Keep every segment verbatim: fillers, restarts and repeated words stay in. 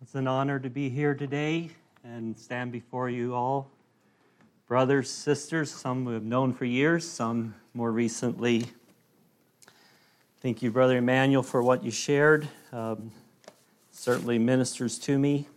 It's an honor to be here today and stand before you all. Brothers, sisters, some we have known for years, some more recently. Thank you, Brother Emmanuel, for what you shared. Um, certainly ministers to me.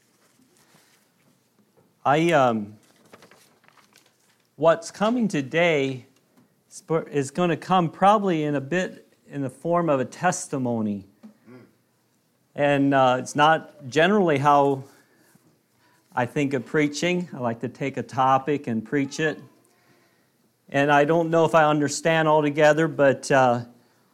I um, what's coming today is going to come probably in a bit in the form of a testimony. And uh, it's not generally how I think of preaching. I like to take a topic and preach it. And I don't know if I understand altogether, but uh,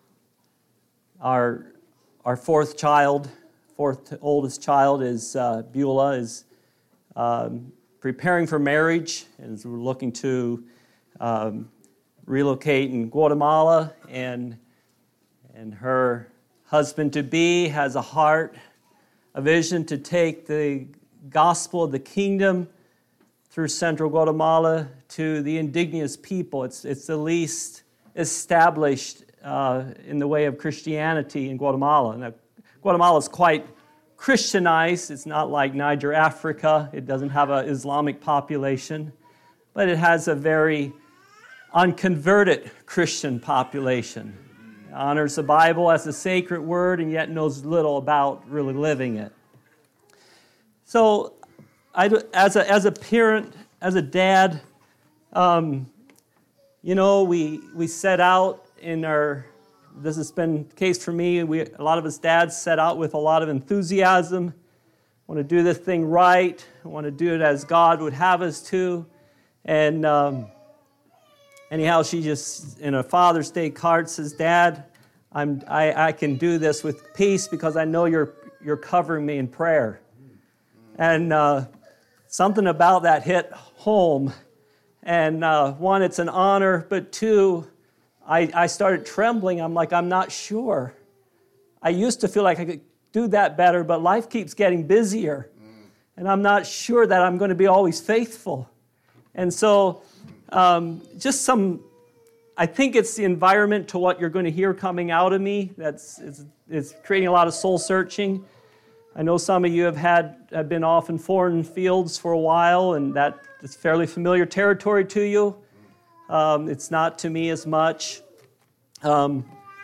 our our fourth child, fourth oldest child is uh, Beulah, is um, preparing for marriage, and we're looking to um, relocate in Guatemala, and and her husband-to-be has a heart, a vision to take the gospel of the kingdom through central Guatemala to the indigenous people. It's, it's the least established uh, in the way of Christianity in Guatemala. Now, Guatemala is quite Christianized. It's not like Niger, Africa. It doesn't have an Islamic population, but it has a very unconverted Christian population. Honors the Bible as a sacred word and yet knows little about really living it. So, I, as a as a parent, as a dad, um, you know, we we set out in our. This has been the case for me. We a lot of us dads set out with a lot of enthusiasm. Want to do this thing right. Want to do it as God would have us to, and. Um, Anyhow, she just, in a Father's Day card, says, Dad, I'm, I, I can do this with peace because I know you're you're covering me in prayer. And uh, something about that hit home. And uh, one, it's an honor, but two, I, I started trembling. I'm like, I'm not sure. I used to feel like I could do that better, but life keeps getting busier. And I'm not sure that I'm going to be always faithful. And so... Um, just some, I think it's the environment to what you're going to hear coming out of me that's it's, it's creating a lot of soul searching. I know some of you have had have been off in foreign fields for a while, and that is fairly familiar territory to you. Um, it's not to me as much. Um,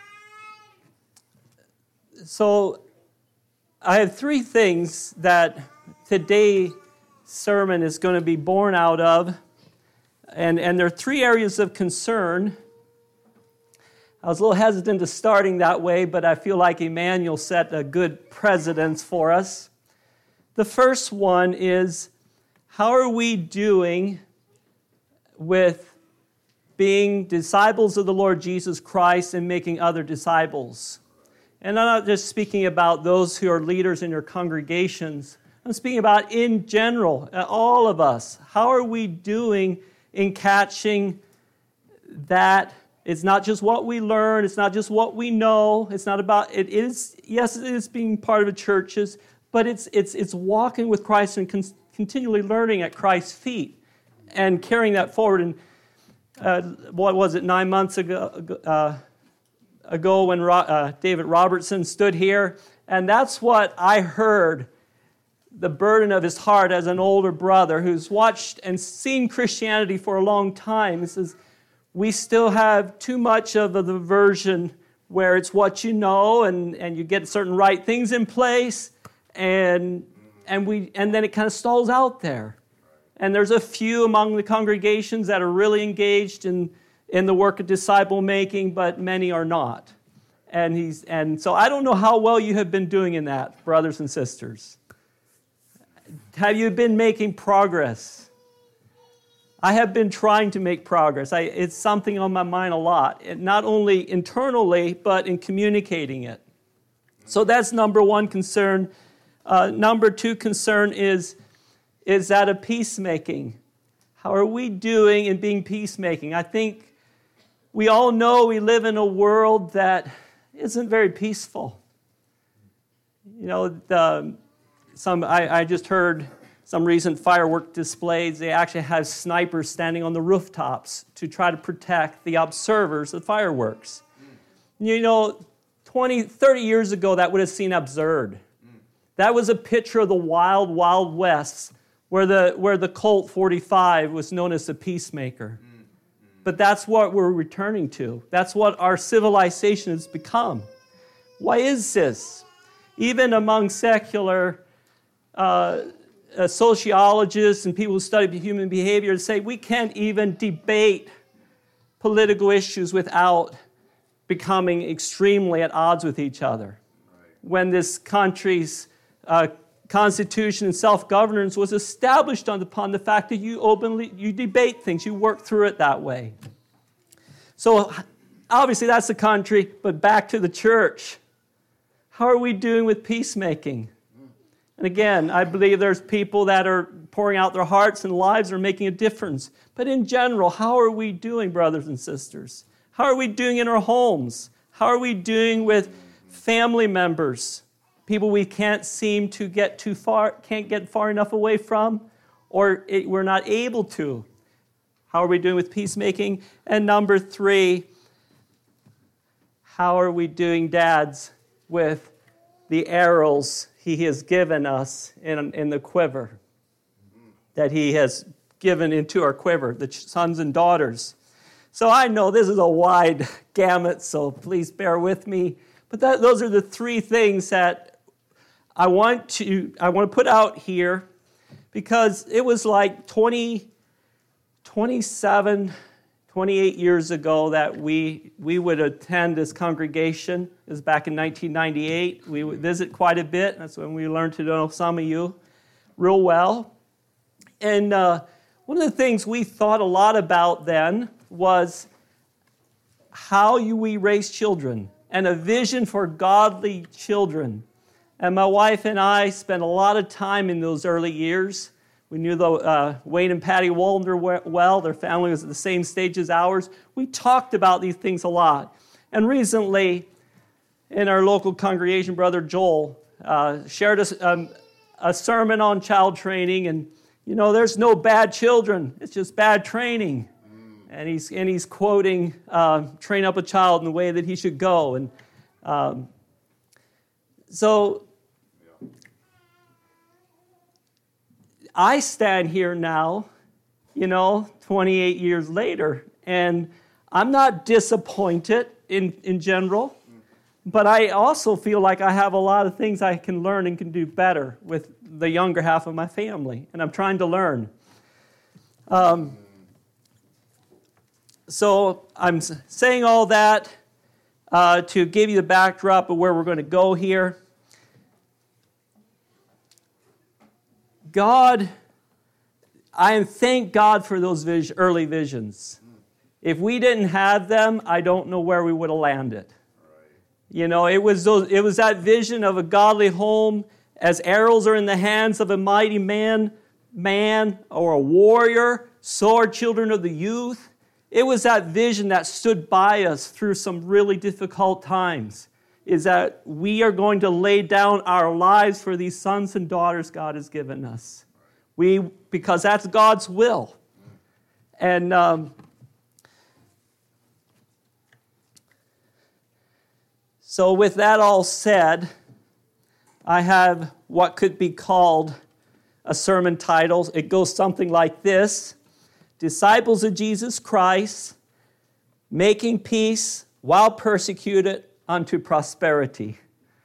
so I have three things that today's sermon is going to be born out of. And, and there are three areas of concern. I was a little hesitant to starting that way, but I feel like Emmanuel set a good precedence for us. The first one is, how are we doing with being disciples of the Lord Jesus Christ and making other disciples? And I'm not just speaking about those who are leaders in your congregations. I'm speaking about in general, all of us. How are we doing in catching that? It's not just what we learn, it's not just what we know, it's not about, it is, yes, it is being part of the churches, but it's it's it's walking with Christ and con- continually learning at Christ's feet and carrying that forward. And uh, what was it, nine months ago, uh, ago when Ro- uh, David Robertson stood here, and that's what I heard the burden of his heart as an older brother who's watched and seen Christianity for a long time. He says, we still have too much of the version where it's what you know and, and you get certain right things in place and and we and then it kind of stalls out there. And there's a few among the congregations that are really engaged in, in the work of disciple making, but many are not. And he's and so I don't know how well you have been doing in that, brothers and sisters. Have you been making progress? I have been trying to make progress. I, it's something on my mind a lot, and not only internally, but in communicating it. So that's number one concern. Uh, number two concern is, is that of peacemaking. How are we doing in being peacemaking? I think we all know we live in a world that isn't very peaceful. You know, the... Some I, I just heard some recent firework displays. They actually have snipers standing on the rooftops to try to protect the observers of fireworks. Mm. You know, twenty, thirty years ago, that would have seemed absurd. Mm. That was a picture of the wild, wild west, where the, where the Colt forty-five was known as the peacemaker. But that's what we're returning to. That's what our civilization has become. Why is this? Even among secular uh, uh, sociologists and people who study human behavior say we can't even debate political issues without becoming extremely at odds with each other. Right. When this country's uh, constitution and self-governance was established upon the fact that you openly, you debate things, you work through it that way. So obviously that's the country, but back to the church. How are we doing with peacemaking? And again, I believe there's people that are pouring out their hearts and lives are making a difference. But in general, how are we doing, brothers and sisters? How are we doing in our homes? How are we doing with family members? People we can't seem to get too far, can't get far enough away from, or it, we're not able to. How are we doing with peacemaking? And number three, how are we doing, dads, with the arrows he has given us in, in the quiver, that he has given into our quiver, the sons and daughters. So I know this is a wide gamut, so please bear with me. But that, those are the three things that I want to I want to put out here, because it was like twenty, twenty-seven, twenty-eight years ago that we we would attend this congregation. It was back in nineteen ninety-eight. We would visit quite a bit. That's when we learned to know some of you real well. And uh, one of the things we thought a lot about then was how you, we raise children and a vision for godly children. And my wife and I spent a lot of time in those early years. We knew the, uh, Wayne and Patty Wallender well. Their family was at the same stage as ours. We talked about these things a lot. And recently, in our local congregation, Brother Joel uh, shared a, um, a sermon on child training. And, you know, there's no bad children. It's just bad training. And he's, and he's quoting, uh, train up a child in the way that he should go. And um, so I stand here now, you know, twenty-eight years later, and I'm not disappointed in, in general, but I also feel like I have a lot of things I can learn and can do better with the younger half of my family, and I'm trying to learn. Um, so I'm saying all that uh, to give you the backdrop of where we're going to go here. God, I thank God for those vis- early visions. If we didn't have them, I don't know where we would have landed. You know, it was those, it was that vision of a godly home as arrows are in the hands of a mighty man, man or a warrior, so are children of the youth. It was that vision that stood by us through some really difficult times, is that we are going to lay down our lives for these sons and daughters God has given us. We, because that's God's will. And um, so with that all said, I have what could be called a sermon title. It goes something like this: Disciples of Jesus Christ, making peace while persecuted unto prosperity.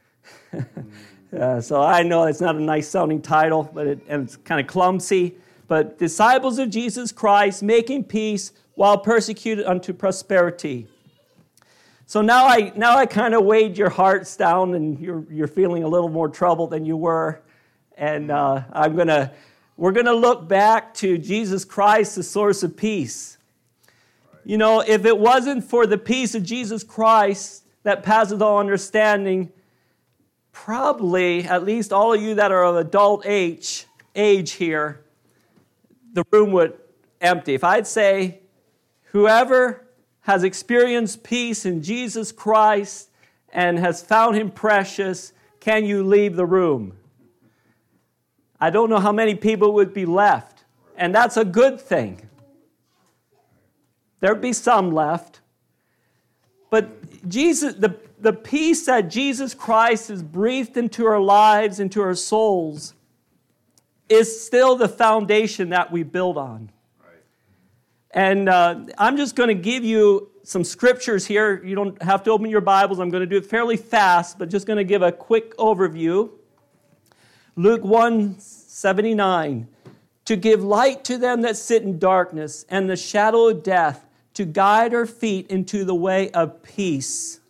uh, so I know it's not a nice sounding title, but it, and it's kind of clumsy. But disciples of Jesus Christ, making peace while persecuted unto prosperity. So now I now I kind of weighed your hearts down, and you're you're feeling a little more troubled than you were, and uh, I'm gonna we're gonna look back to Jesus Christ, the source of peace. You know, if it wasn't for the peace of Jesus Christ that passes all understanding, probably at least all of you that are of adult age age here, the room would empty. If I'd say, whoever has experienced peace in Jesus Christ and has found him precious, can you leave the room? I don't know how many people would be left, and that's a good thing. There'd be some left. But Jesus, the, the peace that Jesus Christ has breathed into our lives, into our souls, is still the foundation that we build on. Right. And uh, I'm just going to give you some scriptures here. You don't have to open your Bibles. I'm going to do it fairly fast, but just going to give a quick overview. Luke one seventy-nine. To give light to them that sit in darkness and the shadow of death, to guide our feet into the way of peace.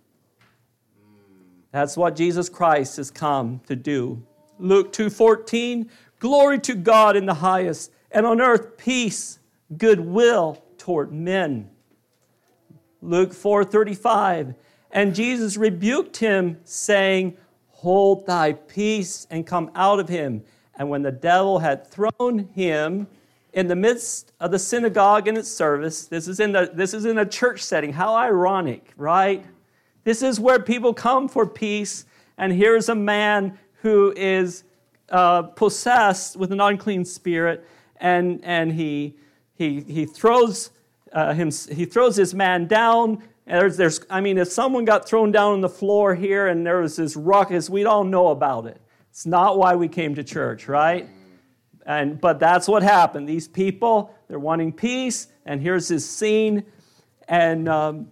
That's what Jesus Christ has come to do. Luke two fourteen, glory to God in the highest, and on earth peace, goodwill toward men. Luke four thirty-five, and Jesus rebuked him, saying, hold thy peace and come out of him. And when the devil had thrown him in the midst of the synagogue in its service, this is in the this is in a church setting. How ironic, right? This is where people come for peace, and here's a man who is uh, possessed with an unclean spirit, and and he he he throws uh, him he throws this man down. And there's there's I mean, if someone got thrown down on the floor here, and there was this ruckus, we'd all know about it. It's not why we came to church, right? And but that's what happened. These people, they're wanting peace, and here's this scene, and um,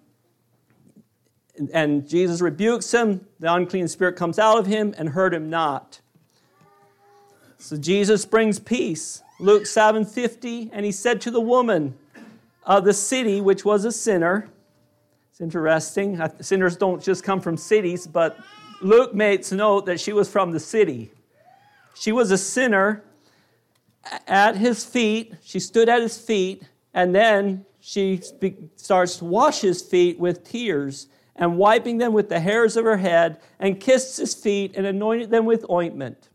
and Jesus rebukes him. The unclean spirit comes out of him and hurt him not. So Jesus brings peace. Luke seven fifty, and he said to the woman of the city, which was a sinner. It's interesting. Sinners don't just come from cities, but Luke makes note that she was from the city. She was a sinner at his feet. She stood at his feet, and then she starts to wash his feet with tears and wiping them with the hairs of her head, and kissed his feet and anointed them with ointment.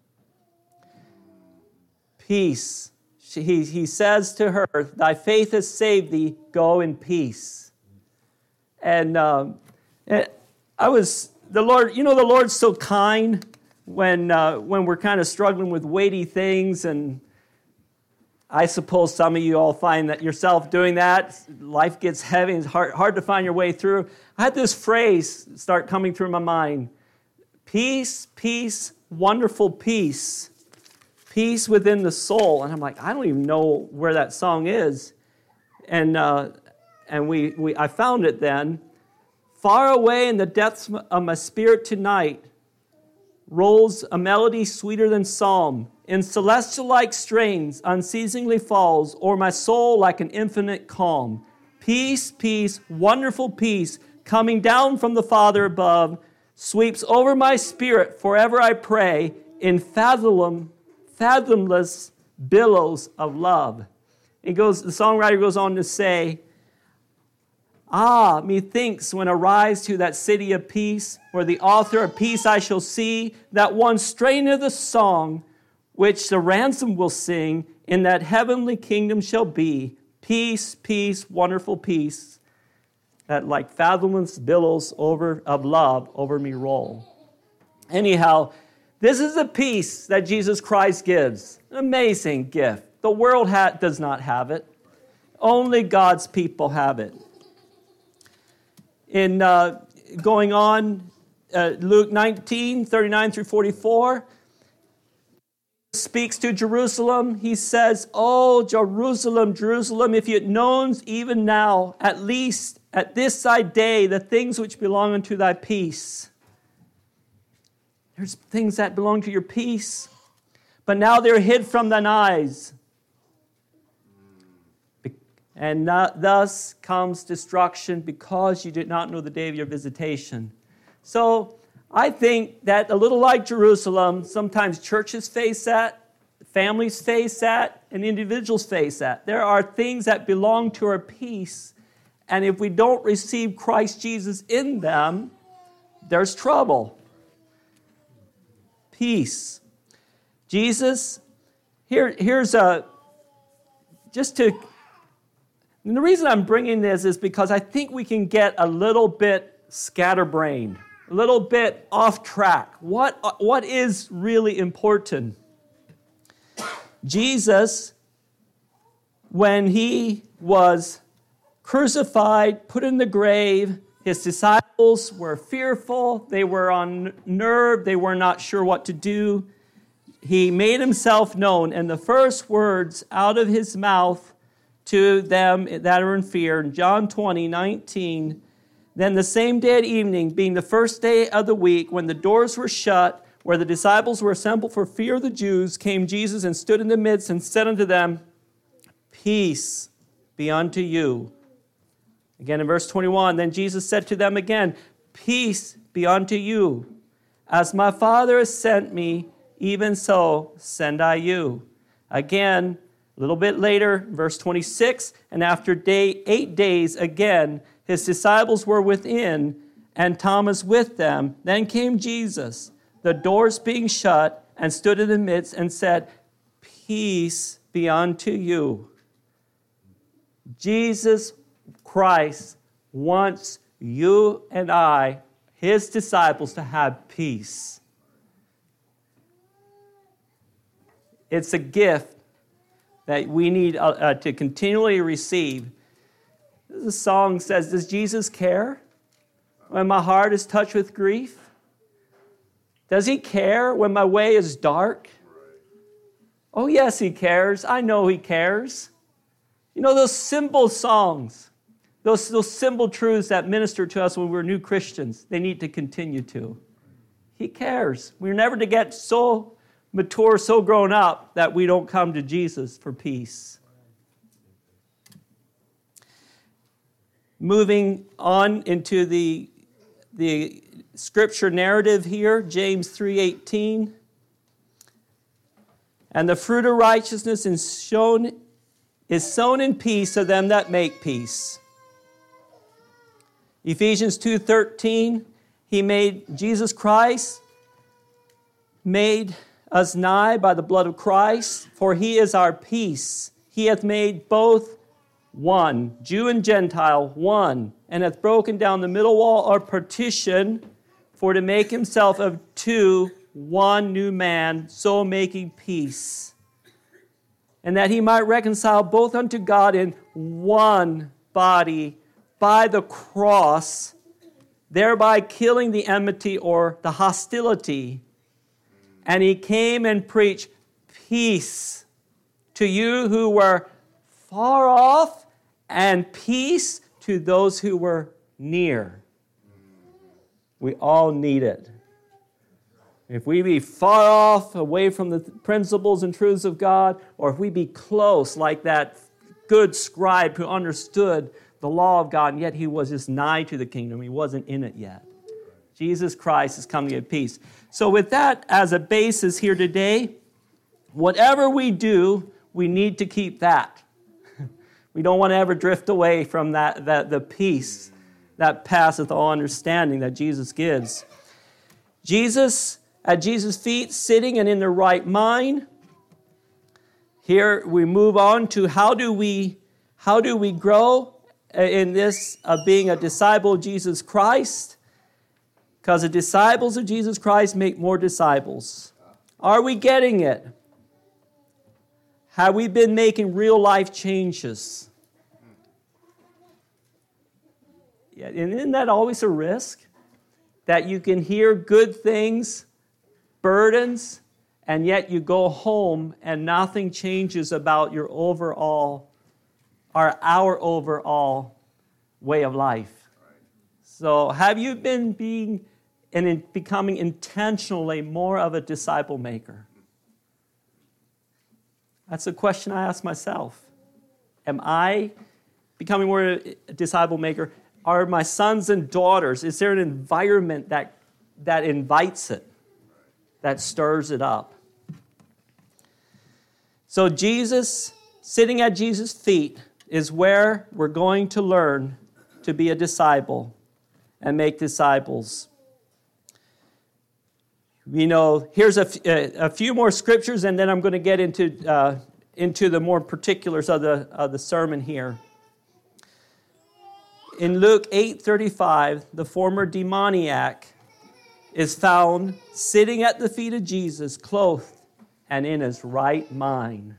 Peace. She, he, he says to her, thy faith has saved thee, go in peace. And um, I was... The Lord, you know, the Lord's so kind when uh, when we're kind of struggling with weighty things, and I suppose some of you all find that yourself doing that. Life gets heavy, it's hard, hard to find your way through. I had this phrase start coming through my mind. Peace, peace, wonderful peace. Peace within the soul. And I'm like, I don't even know where that song is. And uh, and we, we I found it then. Far away in the depths of my spirit tonight rolls a melody sweeter than psalm. In celestial-like strains unceasingly falls o'er my soul like an infinite calm. Peace, peace, wonderful peace, coming down from the Father above, sweeps over my spirit forever I pray in fathom, fathomless billows of love. It goes. The songwriter goes on to say, ah, methinks when I rise to that city of peace, where the author of peace I shall see, that one strain of the song which the ransom will sing in that heavenly kingdom shall be. Peace, peace, wonderful peace, that like fathomless billows over of love over me roll. Anyhow, this is the peace that Jesus Christ gives. An amazing gift. The world ha- does not have it. Only God's people have it. In uh, going on, uh, Luke nineteen, thirty-nine through forty-four, speaks to Jerusalem. He says, oh, Jerusalem, Jerusalem, if you had known even now, at least at this thy day, the things which belong unto thy peace. There's things that belong to your peace, but now they're hid from thine eyes. And not, thus comes destruction because you did not know the day of your visitation. So I think that a little like Jerusalem, sometimes churches face that, families face that, and individuals face that. There are things that belong to our peace, and if we don't receive Christ Jesus in them, there's trouble. Peace. Jesus, here, here's a, just to... And the reason I'm bringing this is because I think we can get a little bit scatterbrained, a little bit off track. What, what is really important? Jesus, when he was crucified, put in the grave, His disciples were fearful. They were unnerved. They were not sure what to do. He made himself known, and the first words out of his mouth to them that are in fear, in John twenty, nineteen, then the same day at evening, being the first day of the week, when the doors were shut, where the disciples were assembled for fear of the Jews, came Jesus and stood in the midst and said unto them, Peace be unto you. Again in verse twenty-one, then Jesus said to them again, Peace be unto you. As my Father has sent me, even so send I you. Again, a little bit later, verse twenty-six, and after day eight days again, his disciples were within, and Thomas with them. Then came Jesus, the doors being shut, and stood in the midst and said, Peace be unto you. Jesus Christ wants you and I, his disciples, to have peace. It's a gift that we need uh, uh, to continually receive. The song says, does Jesus care when my heart is touched with grief? Does he care when my way is dark? Oh, yes, he cares. I know he cares. You know, those simple songs, those, those simple truths that minister to us when we're new Christians, they need to continue to. He cares. We're never to get so mature, so grown up that we don't come to Jesus for peace. Moving on into the, the scripture narrative here, James three eighteen. And the fruit of righteousness is shown is sown in peace to them that make peace. Ephesians two thirteen, he made Jesus Christ, made us nigh by the blood of Christ, for he is our peace. He hath made both one, Jew and Gentile, one, and hath broken down the middle wall or partition, for to make himself of two one new man, so making peace. And that he might reconcile both unto God in one body by the cross, thereby killing the enmity or the hostility. And he came and preached peace to you who were far off and peace to those who were near. We all need it. If we be far off, away from the principles and truths of God, or if we be close, like that good scribe who understood the law of God, and yet he was just nigh to the kingdom. He wasn't in it yet. Jesus Christ has come to give peace. So with that as a basis here today, whatever we do, we need to keep that. We don't want to ever drift away from that, that the peace that passeth all understanding that Jesus gives. Jesus, at Jesus' feet, sitting and in the right mind. Here we move on to how do we, how do we grow in this of being a disciple of Jesus Christ? Because the disciples of Jesus Christ make more disciples. Are we getting it? Have we been making real life changes? Yeah, and isn't that always a risk? That you can hear good things, burdens, and yet you go home and nothing changes about your overall, or our overall way of life. So have you been being and in becoming intentionally more of a disciple maker? That's a question I ask myself. Am I becoming more a disciple maker? Are my sons and daughters, is there an environment that, that invites it, that stirs it up? So Jesus, sitting at Jesus' feet, is where we're going to learn to be a disciple and make disciples. You know, here's a, f- a few more scriptures, and then I'm going to get into uh, into the more particulars of the of the sermon here. In Luke eight thirty-five, the former demoniac is found sitting at the feet of Jesus, clothed and in his right mind.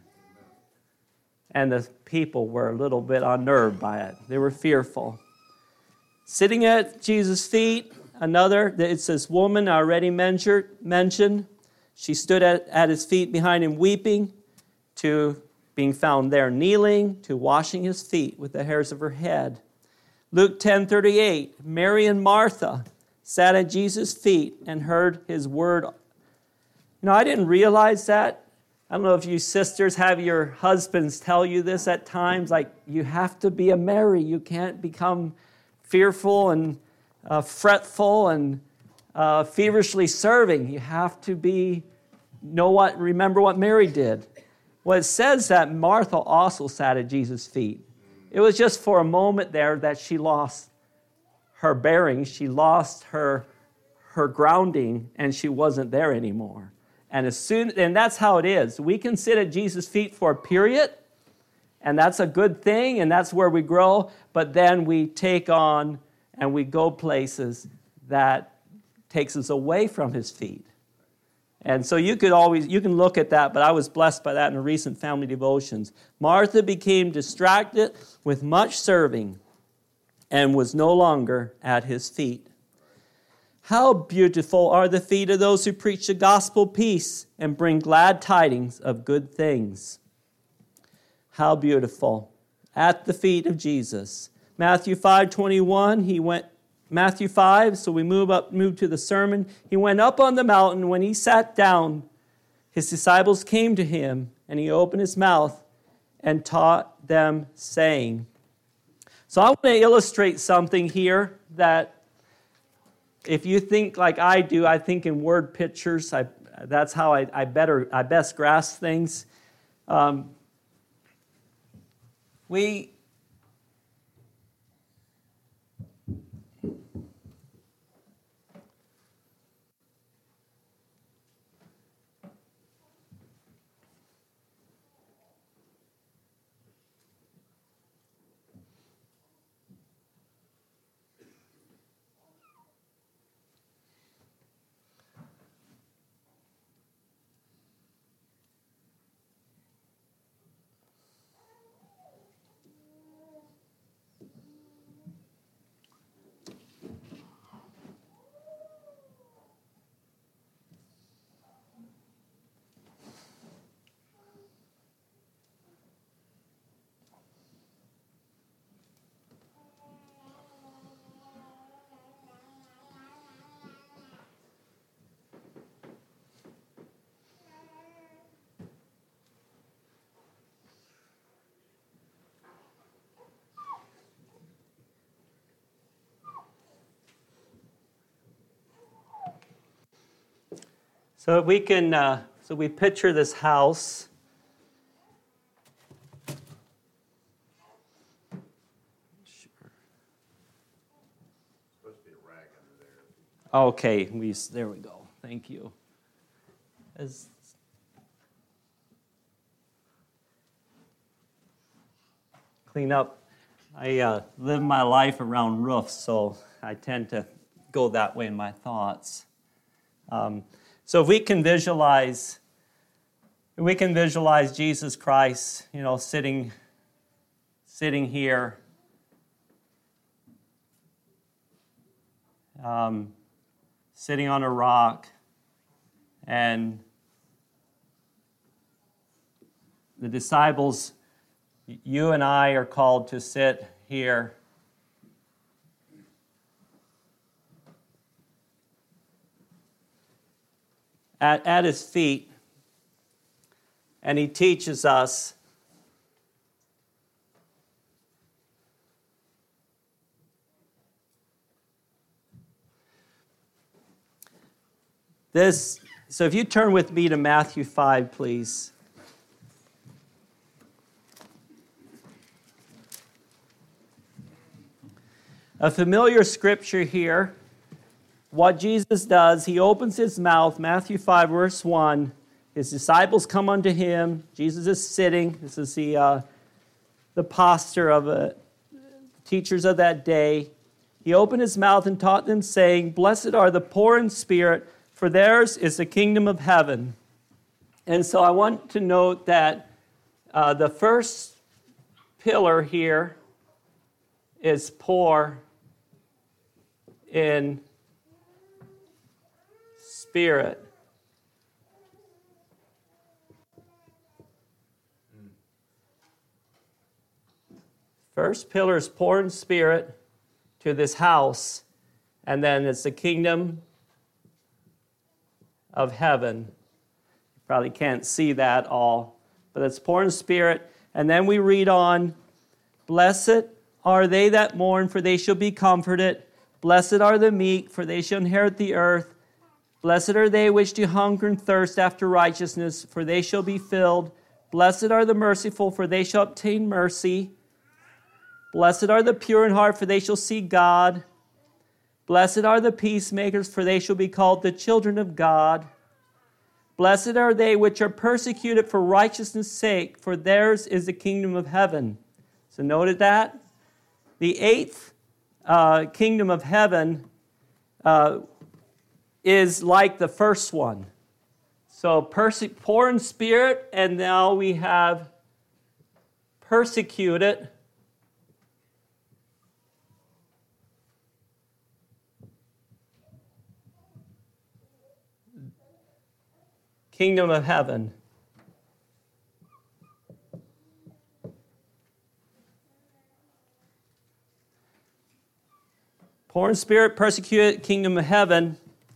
And the people were a little bit unnerved by it. They were fearful. Sitting at Jesus' feet, another, it says woman already mentioned. She stood at, at his feet behind him weeping, to being found there kneeling, to washing his feet with the hairs of her head. Luke ten thirty-eight, Mary and Martha sat at Jesus' feet and heard his word. You know, I didn't realize that. I don't know if you sisters have your husbands tell you this at times, like you have to be a Mary. You can't become fearful and uh, fretful and uh, feverishly serving. You have to be, know what, remember what Mary did. Well, it says that Martha also sat at Jesus' feet. It was just for a moment there that she lost her bearings, she lost her, her grounding, and she wasn't there anymore. And as soon, and that's how it is. We can sit at Jesus' feet for a period, and that's a good thing, and that's where we grow, but then we take on and we go places that takes us away from his feet. And so you could always, you can look at that, but I was blessed by that in a recent family devotions. Martha became distracted with much serving and was no longer at his feet. How beautiful are the feet of those who preach the gospel peace and bring glad tidings of good things. How beautiful. At the feet of Jesus. Matthew five twenty-one, he went, Matthew five, so we move up, move to the sermon. He went up on the mountain. When he sat down, his disciples came to him, and he opened his mouth and taught them, saying. So I want to illustrate something here that if you think like I do, I think in word pictures. I, that's how I, I better I best grasp things. Um, we So we can, uh, so we picture this house. Sure. Supposed to be a rag under there. Okay, we there we go. Thank you. As, clean up. I uh, live my life around roofs, so I tend to go that way in my thoughts. Um, So if we can visualize, if we can visualize Jesus Christ, you know, sitting, sitting here, um, sitting on a rock, and the disciples, you and I are called to sit here. At, at his feet, and he teaches us this. So if you turn with me to Matthew five, please. A familiar scripture here. What Jesus does, he opens his mouth, Matthew five, verse one. His disciples come unto him. Jesus is sitting. This is the, uh, the posture of uh, teachers of that day. He opened his mouth and taught them, saying, Blessed are the poor in spirit, for theirs is the kingdom of heaven. And so I want to note that uh, the first pillar here is poor in spirit. First pillar is poor in spirit to this house, and then it's the kingdom of heaven. You probably can't see that all, but it's poor in spirit. And then we read on, blessed are they that mourn, for they shall be comforted. Blessed are the meek, for they shall inherit the earth. Blessed are they which do hunger and thirst after righteousness, for they shall be filled. Blessed are the merciful, for they shall obtain mercy. Blessed are the pure in heart, for they shall see God. Blessed are the peacemakers, for they shall be called the children of God. Blessed are they which are persecuted for righteousness' sake, for theirs is the kingdom of heaven. So noted that? The eighth uh, kingdom of heaven uh, is like the first one. So perse- poor in spirit, and now we have persecuted. Kingdom of heaven. Poor in spirit, persecuted, kingdom of heaven.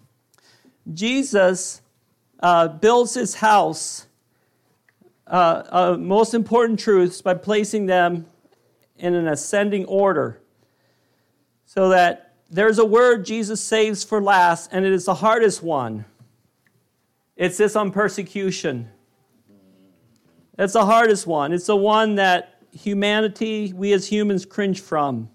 Jesus uh, builds his house, uh, uh, most important truths, by placing them in an ascending order. So that there's a word Jesus saves for last, and it is the hardest one. It's this on persecution. It's the hardest one. It's the one that humanity, we as humans, cringe from.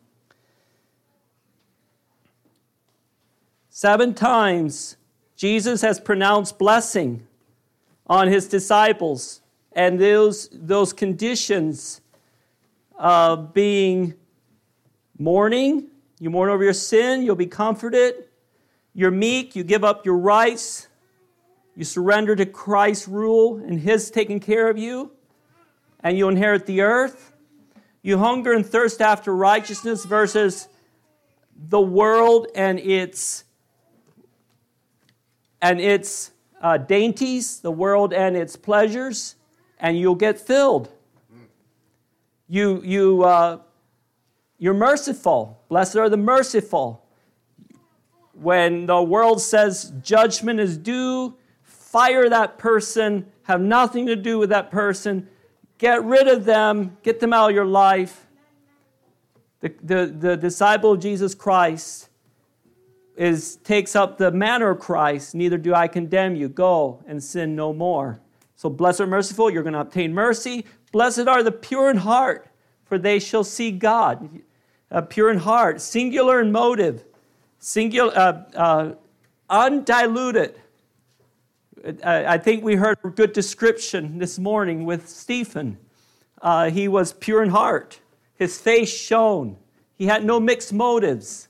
Seven times, Jesus has pronounced blessing on his disciples, and those, those conditions of being mourning, you mourn over your sin, you'll be comforted. You're meek, you give up your rights. You surrender to Christ's rule and his taking care of you, and you inherit the earth. You hunger and thirst after righteousness versus the world and its and its uh, dainties, the world and its pleasures, and you'll get filled. You you uh, you're merciful. Blessed are the merciful. When the world says judgment is due, fire that person, have nothing to do with that person, get rid of them, get them out of your life. The, the, the disciple of Jesus Christ is takes up the manner of Christ. Neither do I condemn you. Go and sin no more. So blessed are merciful, you're going to obtain mercy. Blessed are the pure in heart, for they shall see God. Uh, pure in heart, singular in motive, singular, uh, uh, undiluted. I think we heard a good description this morning with Stephen. Uh, he was pure in heart. His face shone. He had no mixed motives.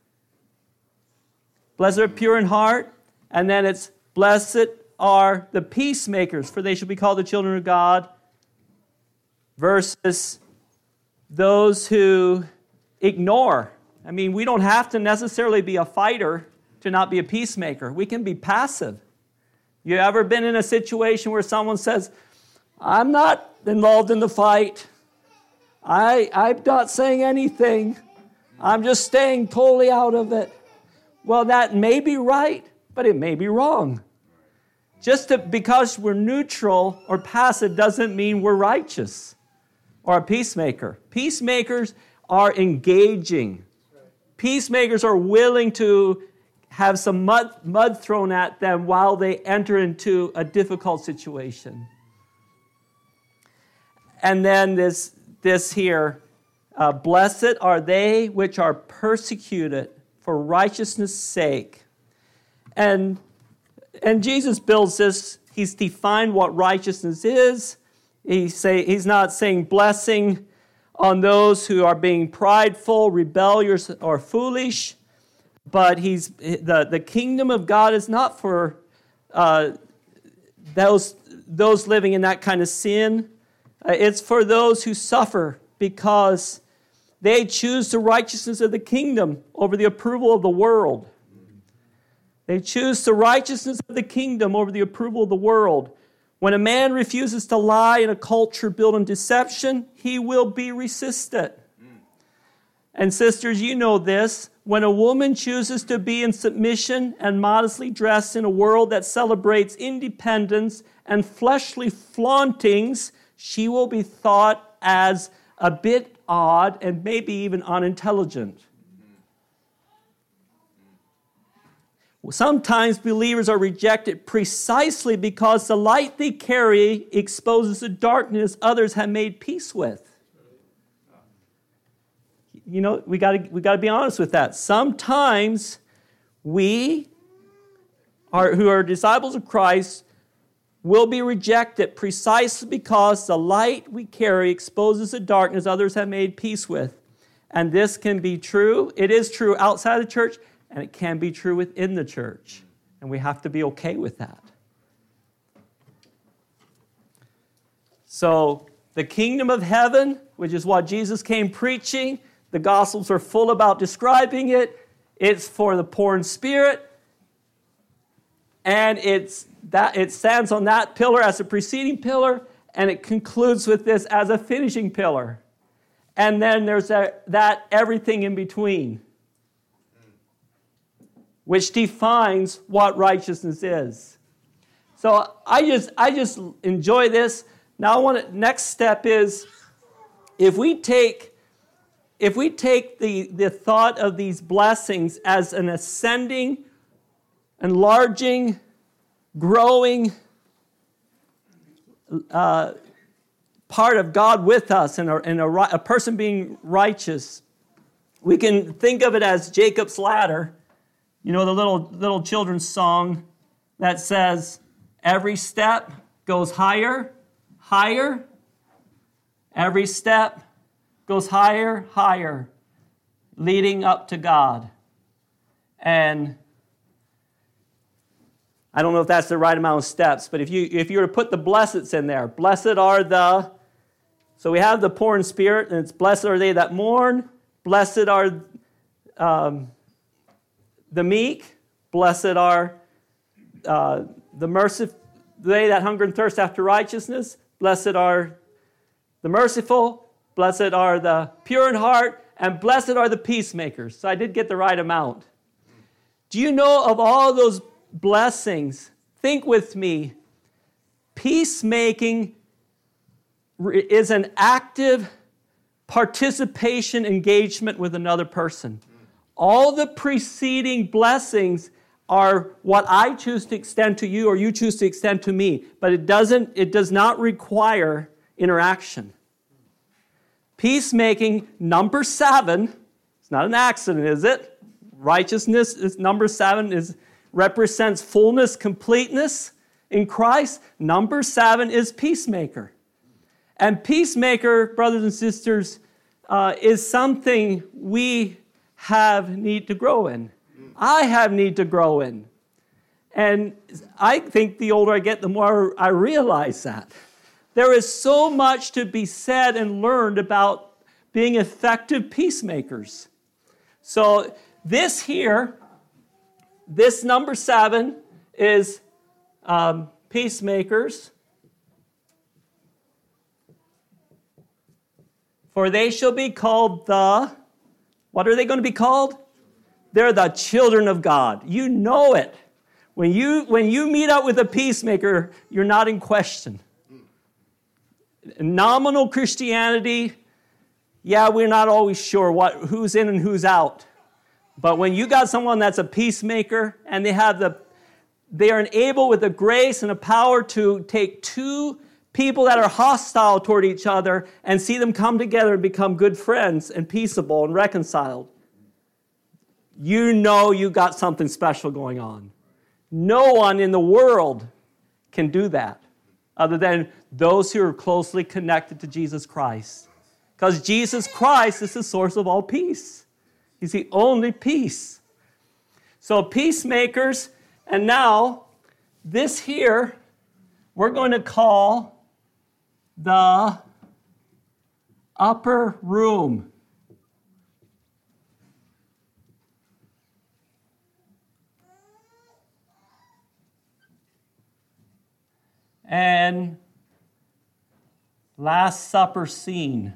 Blessed are pure in heart. And then it's, blessed are the peacemakers, for they shall be called the children of God. Versus those who ignore. I mean, we don't have to necessarily be a fighter to not be a peacemaker. We can be passive. You ever been in a situation where someone says, I'm not involved in the fight. I, I'm not saying anything. I'm just staying totally out of it. Well, that may be right, but it may be wrong. Just to, because we're neutral or passive doesn't mean we're righteous or a peacemaker. Peacemakers are engaging. Peacemakers are willing to have some mud, mud thrown at them while they enter into a difficult situation. And then this, this here, uh, blessed are they which are persecuted for righteousness' sake. And, and Jesus builds this. He's defined what righteousness is. He say, he's not saying blessing on those who are being prideful, rebellious, or foolish. But he's the, the kingdom of God is not for uh, those, those living in that kind of sin. Uh, it's for those who suffer because They choose the righteousness of the kingdom over the approval of the world. They choose the righteousness of the kingdom over the approval of the world. When a man refuses to lie in a culture built on deception, he will be resisted. And sisters, you know this. When a woman chooses to be in submission and modestly dressed in a world that celebrates independence and fleshly flauntings, she will be thought as a bit odd and maybe even unintelligent. Sometimes believers are rejected precisely because the light they carry exposes the darkness others have made peace with. You know, we got to we got to be honest with that. Sometimes we are who are disciples of Christ will be rejected precisely because the light we carry exposes the darkness others have made peace with. And this can be true. It is true outside the church, and it can be true within the church. And we have to be okay with that. So, the kingdom of heaven, which is what Jesus came preaching, the Gospels are full about describing it. It's for the poor in spirit. And it's that it stands on that pillar as a preceding pillar, and it concludes with this as a finishing pillar. And then there's that, that everything in between, which defines what righteousness is. So I just I just enjoy this. Now I want to, next step is if we take if we take the, the thought of these blessings as an ascending, enlarging, growing uh, part of God with us and, a, and a, a person being righteous, we can think of it as Jacob's ladder. You know the little little children's song that says, every step goes higher, higher. Every step goes higher, higher, leading up to God. And I don't know if that's the right amount of steps, but if you if you were to put the blesseds in there, blessed are the, so we have the poor in spirit, and it's blessed are they that mourn, blessed are um, the meek, blessed are uh, the merciful, they that hunger and thirst after righteousness, blessed are the merciful, blessed are the pure in heart, and blessed are the peacemakers. So I did get the right amount. Do you know of all those blessings? Think with me. Peacemaking is an active participation engagement with another person. All the preceding blessings are what I choose to extend to you or you choose to extend to me, but it doesn't it does not require interaction. Peacemaking, number seven, it's not an accident, is it? Righteousness is number seven, is represents fullness, completeness in Christ. Number seven is peacemaker. And peacemaker, brothers and sisters, uh, is something we have need to grow in. I have need to grow in. And I think the older I get, the more I realize that. There is so much to be said and learned about being effective peacemakers. So this here, this number seven is um, peacemakers. For they shall be called the, what are they going to be called? They're the children of God. You know it. When you, when you meet up with a peacemaker, you're not in question. Nominal Christianity, yeah, we're not always sure what who's in and who's out. But when you got someone that's a peacemaker and they have the, they are enabled with the grace and the power to take two people that are hostile toward each other and see them come together and become good friends and peaceable and reconciled. You know you got something special going on. No one in the world can do that other than those who are closely connected to Jesus Christ. Because Jesus Christ is the source of all peace. He's the only peace. So peacemakers, and now this here, we're going to call the upper room. and Last Supper scene.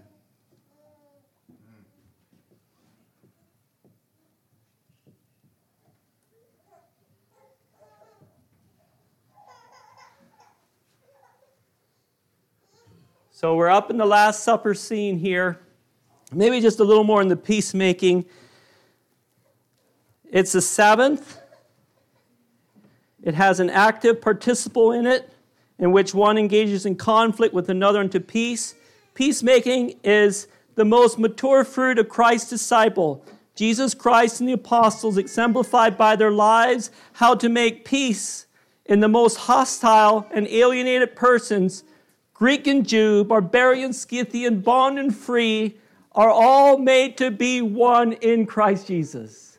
So we're up in the Last Supper scene here. Maybe just a little more in the peacemaking. It's the seventh. It has an active participle in it, in which one engages in conflict with another into peace. Peacemaking is the most mature fruit of Christ's disciple. Jesus Christ and the apostles exemplified by their lives how to make peace in the most hostile and alienated persons. Greek and Jew, barbarian, Scythian, bond and free, are all made to be one in Christ Jesus.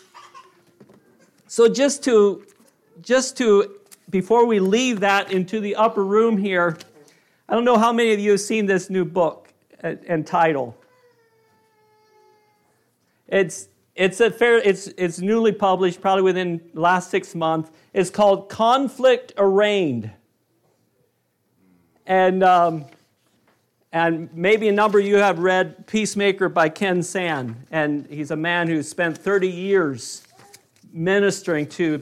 So just to, just to, before we leave that into the upper room here, I don't know how many of you have seen this new book and, and title. It's it's a fair it's it's newly published, probably within the last six months. It's called Conflict Arraigned. And um, and maybe a number of you have read Peacemaker by Ken Sande. And he's a man who spent thirty years ministering to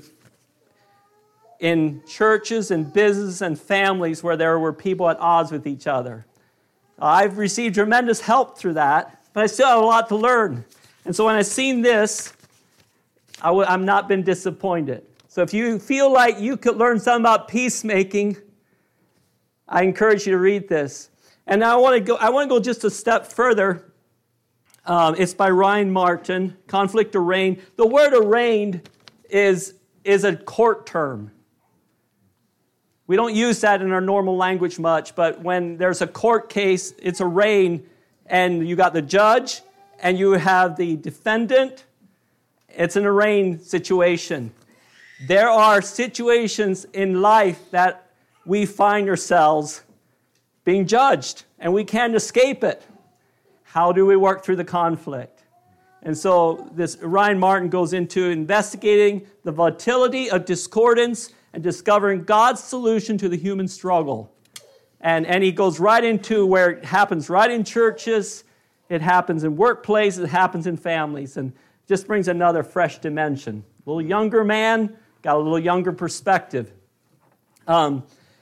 in churches and business and families where there were people at odds with each other. I've received tremendous help through that, but I still have a lot to learn. And so when I've seen this, I w- I've not been disappointed. So if you feel like you could learn something about peacemaking, I encourage you to read this. And now I want to go. I want to go just a step further. Um, it's by Ryan Martin, Conflict Arraigned. The word arraigned is, is a court term. We don't use that in our normal language much, but when there's a court case, it's arraigned, and you got the judge, and you have the defendant. It's an arraigned situation. There are situations in life that we find ourselves being judged, and we can't escape it. How do we work through the conflict? And so this Ryan Martin goes into investigating the volatility of discordance and discovering God's solution to the human struggle. And, and he goes right into where it happens right in churches, it happens in workplaces, it happens in families, and just brings another fresh dimension. A little younger man, got a little younger perspective. Um,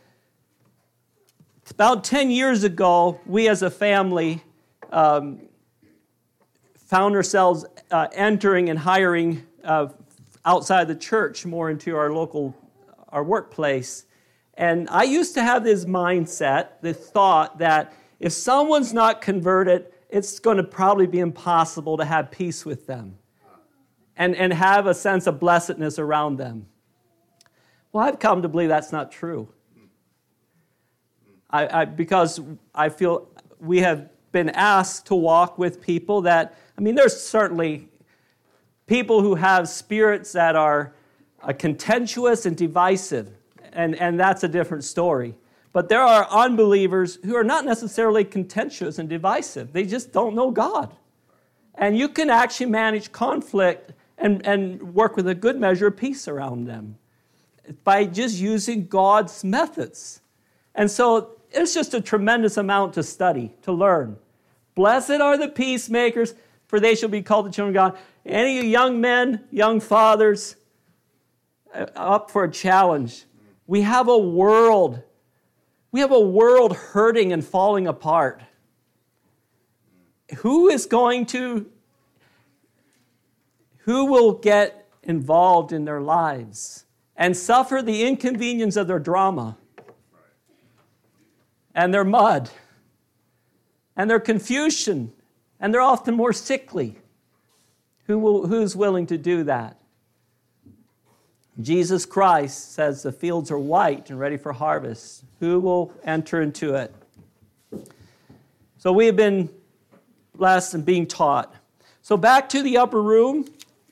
about ten years ago, we as a family um, found ourselves uh, entering and hiring uh, outside the church more into our local, our workplace. And I used to have this mindset, this thought that if someone's not converted, it's going to probably be impossible to have peace with them and, and have a sense of blessedness around them. Well, I've come to believe that's not true. I, I, because I feel we have been asked to walk with people that, I mean, there's certainly people who have spirits that are uh, contentious and divisive, and, and that's a different story. But there are unbelievers who are not necessarily contentious and divisive. They just don't know God. And you can actually manage conflict and, and work with a good measure of peace around them by just using God's methods. And so it's just a tremendous amount to study, to learn. Blessed are the peacemakers, for they shall be called the children of God. Any young men, young fathers, up for a challenge. We have a world, we have a world hurting and falling apart. Who is going to, who will get involved in their lives and suffer the inconvenience of their drama and their mud and their confusion, and they're often more sickly? Who will, who's willing to do that? Jesus Christ says the fields are white and ready for harvest. Who will enter into it? So we have been blessed and being taught. So back to the upper room.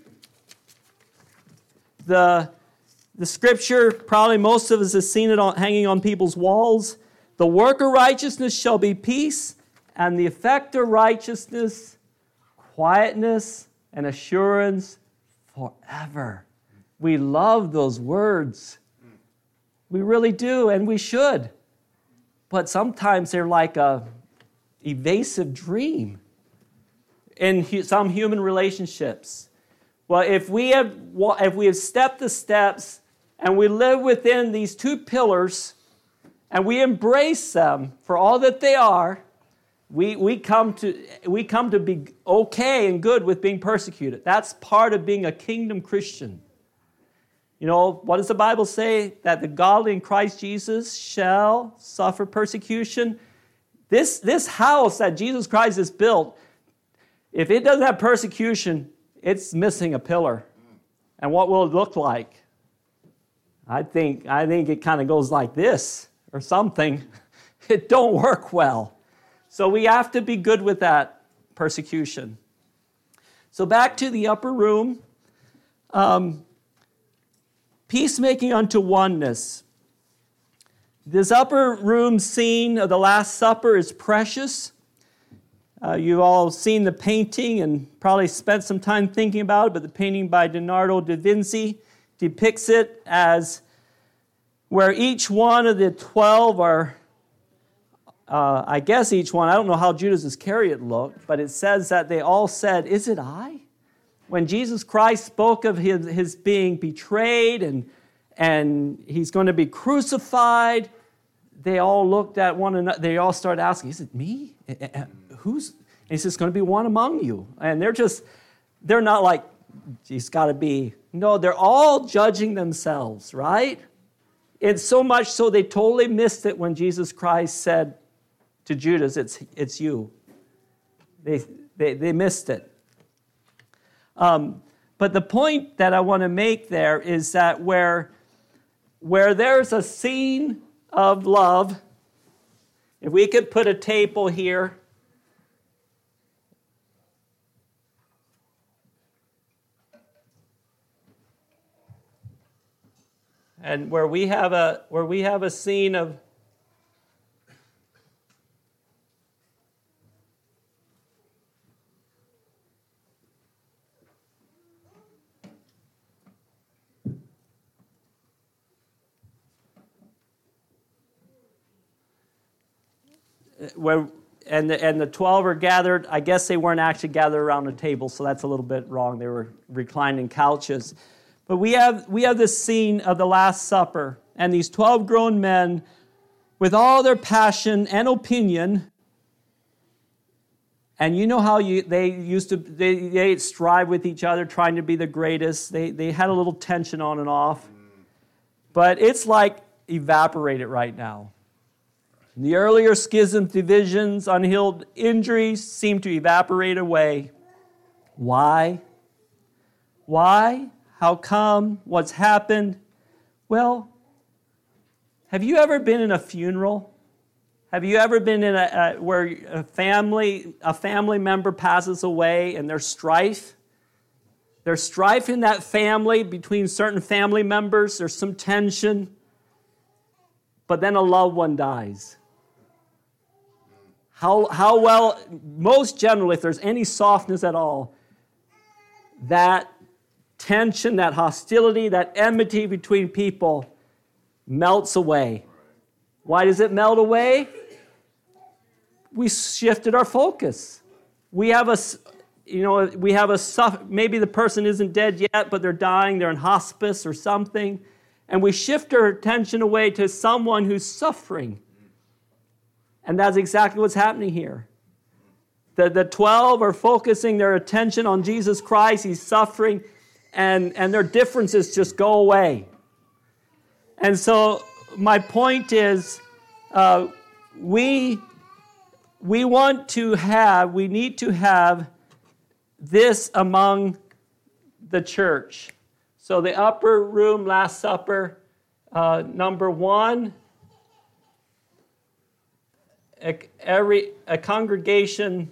The, the scripture, probably most of us have seen it on, hanging on people's walls. The work of righteousness shall be peace, and the effect of righteousness, quietness, and assurance forever. We love those words. We really do, and we should. But sometimes they're like a evasive dream in hu- some human relationships. Well, if we have if we have stepped the steps and we live within these two pillars and we embrace them for all that they are, we, we come to we come to be okay and good with being persecuted. That's part of being a kingdom Christian. You know, what does the Bible say? That the godly in Christ Jesus shall suffer persecution. This, this house that Jesus Christ has built, if it doesn't have persecution, it's missing a pillar. And what will it look like? I think, I think it kind of goes like this or something. It don't work well. So we have to be good with that persecution. So back to the upper room. Um, peacemaking unto oneness. This upper room scene of the Last Supper is precious. Uh, you've all seen the painting and probably spent some time thinking about it, but the painting by Leonardo da Vinci depicts it as where each one of the twelve are, uh, I guess each one, I don't know how Judas Iscariot looked, but it says that they all said, "Is it I?" When Jesus Christ spoke of his, his being betrayed and, and he's going to be crucified, they all looked at one another. They all started asking, "Is it me? Who's?" And he says, "It's going to be one among you." And they're just, they're not like, "He's got to be." No, they're all judging themselves, right? It's so much so they totally missed it when Jesus Christ said to Judas, it's, it's you. They, they, they missed it. Um, but the point that I want to make there is that where, where there's a scene of love, if we could put a table here, and where we have a where we have a scene of where and the, and the twelve are gathered. I guess they weren't actually gathered around a table, so that's a little bit wrong. They were reclining couches. But we have we have this scene of the Last Supper, and these twelve grown men, with all their passion and opinion, and you know how you they used to they, they strive with each other, trying to be the greatest. They they had a little tension on and off, but it's like evaporated right now. The earlier schisms, divisions, unhealed injuries seem to evaporate away. Why? Why? How come? What's happened? Well, have you ever been in a funeral? Have you ever been in a, a where a family a family member passes away and there's strife? There's strife in that family between certain family members. There's some tension. But then a loved one dies. How, how well, most generally, if there's any softness at all, that tension, that hostility, that enmity between people melts away. Why does it melt away? We shifted our focus. We have a, you know, we have a, maybe the person isn't dead yet, but they're dying, they're in hospice or something, and we shift our attention away to someone who's suffering. And that's exactly what's happening here. The, the twelve are focusing their attention on Jesus Christ. He's suffering, and, and their differences just go away. And so my point is, uh, we, we want to have, we need to have this among the church. So the upper room, Last Supper, uh, number one, A, every, a congregation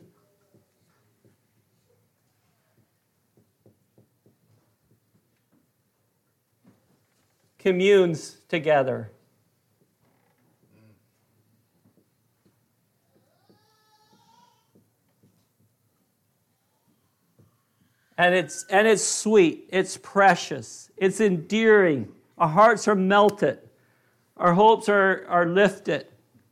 communes together. And it's, and it's sweet, it's precious, it's endearing. Our hearts are melted. our hopes are, are lifted.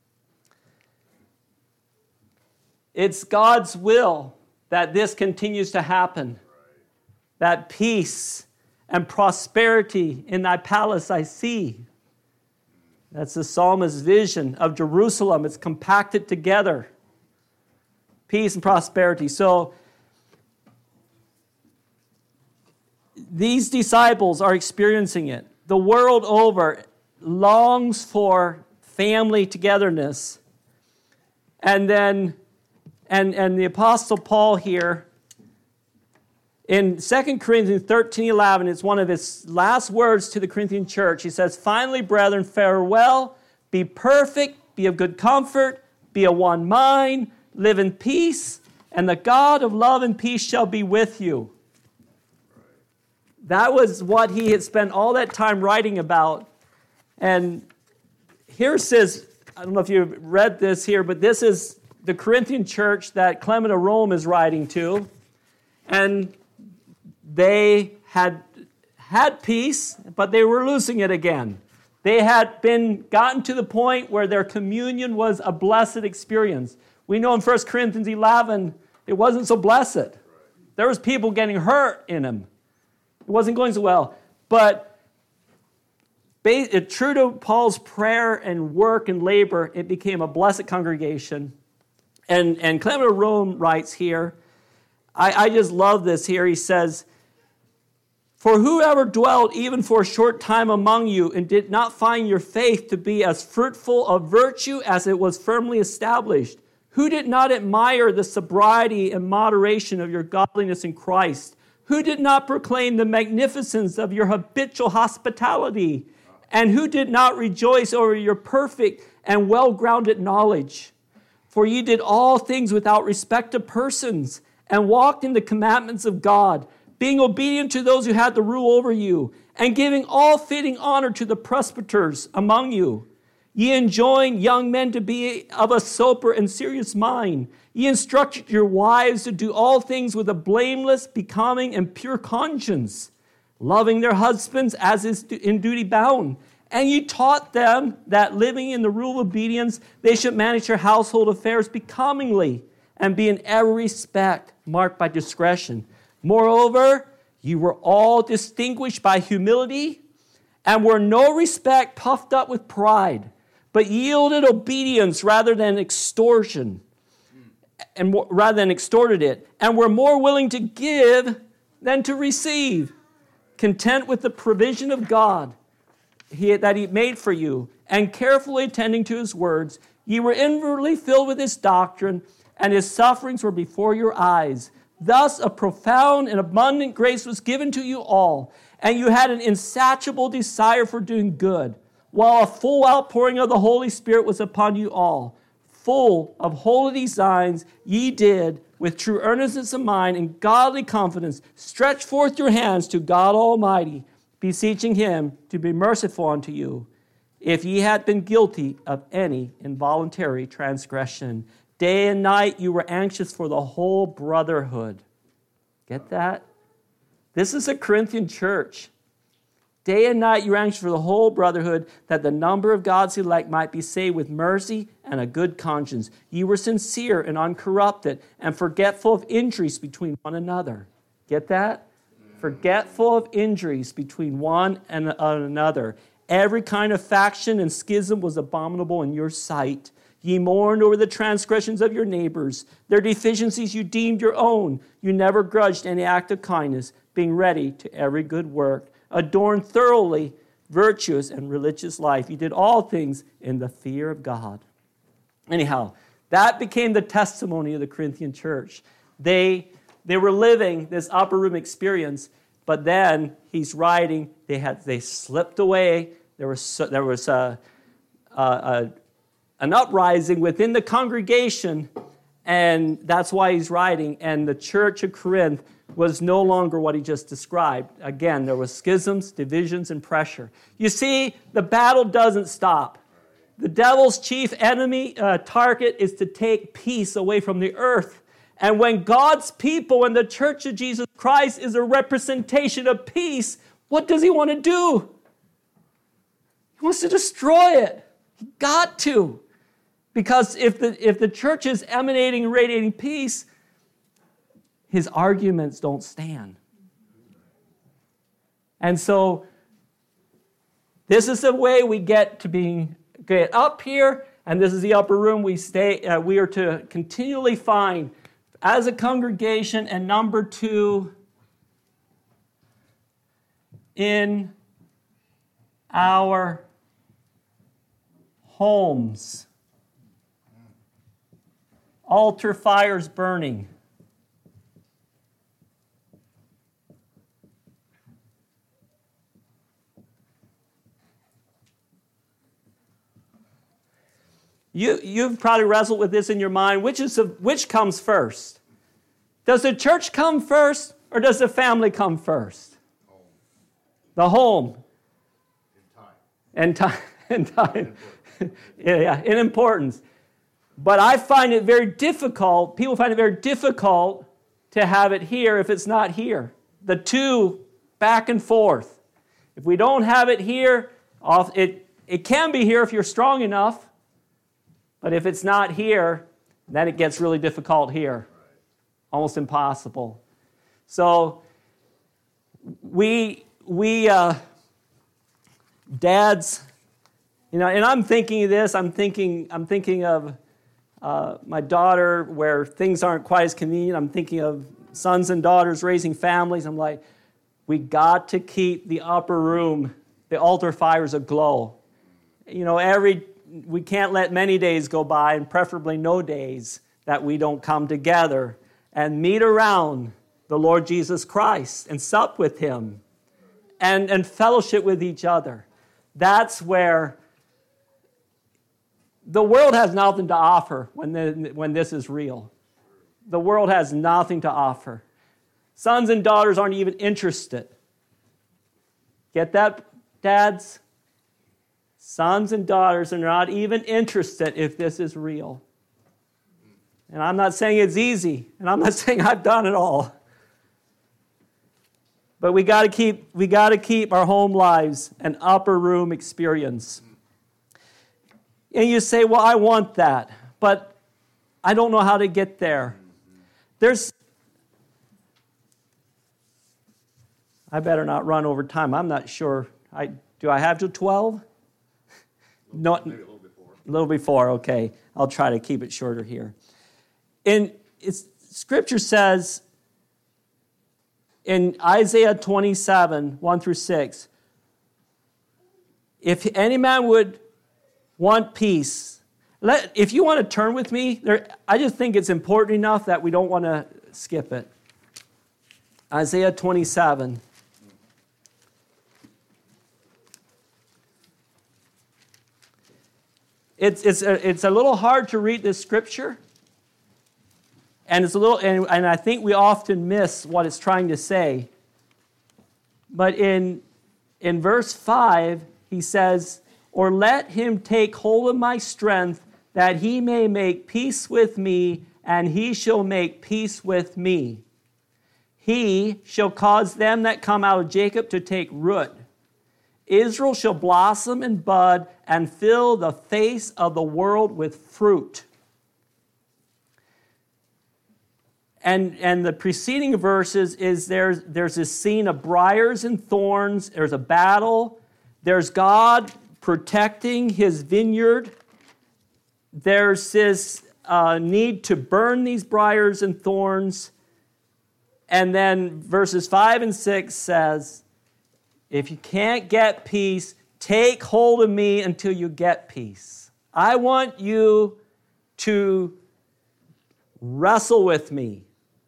It's God's will that this continues to happen. That peace and prosperity in thy palace I see. That's the psalmist's vision of Jerusalem. It's compacted together. Peace and prosperity. So these disciples are experiencing it. The world over longs for family togetherness. And then, and, and the Apostle Paul here, in Second Corinthians thirteen eleven, it's one of his last words to the Corinthian church. He says, finally, brethren, farewell, be perfect, be of good comfort, be of one mind, live in peace, and the God of love and peace shall be with you. That was what he had spent all that time writing about. And here it says, I don't know if you've read this here, but this is the Corinthian church that Clement of Rome is writing to. And they had had peace, but they were losing it again. They had been gotten to the point where their communion was a blessed experience. We know in First Corinthians eleven, it wasn't so blessed. There was people getting hurt in them. It wasn't going so well. But true to Paul's prayer and work and labor, it became a blessed congregation. And, and Clement of Rome writes here, I, I just love this here. He says, for whoever dwelt even for a short time among you and did not find your faith to be as fruitful of virtue as it was firmly established, who did not admire the sobriety and moderation of your godliness in Christ, who did not proclaim the magnificence of your habitual hospitality, and who did not rejoice over your perfect and well-grounded knowledge? For ye did all things without respect to persons, and walked in the commandments of God, being obedient to those who had the rule over you, and giving all fitting honor to the presbyters among you. Ye enjoined young men to be of a sober and serious mind. Ye instructed your wives to do all things with a blameless, becoming, and pure conscience, loving their husbands as is in duty bound. And ye taught them that living in the rule of obedience, they should manage their household affairs becomingly, and be in every respect marked by discretion. Moreover, you were all distinguished by humility, and were in no respect puffed up with pride, but yielded obedience rather than extortion, and more, rather than extorted it, and were more willing to give than to receive, content with the provision of God he, that he made for you, and carefully attending to his words. Ye were inwardly filled with his doctrine, and his sufferings were before your eyes. Thus a profound and abundant grace was given to you all, and you had an insatiable desire for doing good, while a full outpouring of the Holy Spirit was upon you all. Full of holy designs, ye did, with true earnestness of mind and godly confidence, stretch forth your hands to God Almighty, beseeching him to be merciful unto you, if ye had been guilty of any involuntary transgression. Day and night you were anxious for the whole brotherhood. Get that? This is a Corinthian church. Day and night you were anxious for the whole brotherhood, that the number of God's elect might be saved with mercy and a good conscience. You were sincere and uncorrupted, and forgetful of injuries between one another. Get that? Forgetful of injuries between one and another. Every kind of faction and schism was abominable in your sight. Ye mourned over the transgressions of your neighbors. Their deficiencies you deemed your own. You never grudged any act of kindness, being ready to every good work. Adorned thoroughly virtuous and religious life. You did all things in the fear of God. Anyhow, that became the testimony of the Corinthian church. They, they were living this upper room experience, but then he's writing, they had they slipped away. There was, there was a, a, a an uprising within the congregation, and that's why he's writing. And the church of Corinth was no longer what he just described. Again, there was schisms, divisions, and pressure. You see, the battle doesn't stop. The devil's chief enemy uh, target is to take peace away from the earth. And when God's people and the church of Jesus Christ is a representation of peace, what does he want to do? He wants to destroy it. He got to. Because if the, if the church is emanating and radiating peace, his arguments don't stand. And so this is the way we get to being get up here, and this is the upper room we stay. Uh, we are to continually find, as a congregation, and number two, in our homes, altar fires burning. You, you've probably wrestled with this in your mind. Which is the, which comes first? Does the church come first, or does the family come first? Home. The home. In time. And time. And time. yeah, yeah, in importance. But I find it very difficult, people find it very difficult to have it here if it's not here. The two back and forth. If we don't have it here, it, it can be here if you're strong enough. But if it's not here, then it gets really difficult here. Almost impossible. So we, we uh, dads, you know, and I'm thinking of this, I'm thinking, I'm thinking of uh, my daughter where things aren't quite as convenient. I'm thinking of sons and daughters raising families. I'm like, we got to keep the upper room, the altar fires aglow. You know, every we can't let many days go by, and preferably no days, that we don't come together and meet around the Lord Jesus Christ and sup with him and, and fellowship with each other. That's where the world has nothing to offer when, the, when this is real. The world has nothing to offer. Sons and daughters aren't even interested. Get that, dads? Sons and daughters are not even interested if this is real. And I'm not saying it's easy, and I'm not saying I've done it all. But we got to keep we got to keep our home lives an upper room experience. And you say, "Well, I want that, but I don't know how to get there." There's I better not run over time. I'm not sure. I do I have to twelve? No, Maybe a little before. A little before, okay. I'll try to keep it shorter here. In it's, Scripture says in Isaiah twenty-seven, one through six, if any man would want peace, let, if you want to turn with me, there, I just think it's important enough that we don't want to skip it. Isaiah twenty-seven. It's, it's, a, it's a little hard to read this scripture, and it's a little, and, and I think we often miss what it's trying to say. But in, in verse five, he says, "Or let him take hold of my strength, that he may make peace with me, and he shall make peace with me. He shall cause them that come out of Jacob to take root. Israel shall blossom and bud and fill the face of the world with fruit." And, and the preceding verses is there's, there's this scene of briars and thorns. There's a battle. There's God protecting his vineyard. There's this uh, need to burn these briars and thorns. And then verses five and six says, if you can't get peace, take hold of me until you get peace. I want you to wrestle with me.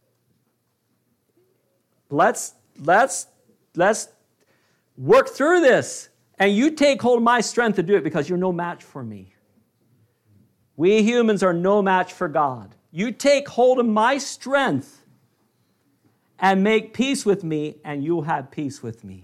Let's, let's, let's work through this. And you take hold of my strength to do it because you're no match for me. We humans are no match for God. You take hold of my strength and make peace with me, and you'll have peace with me.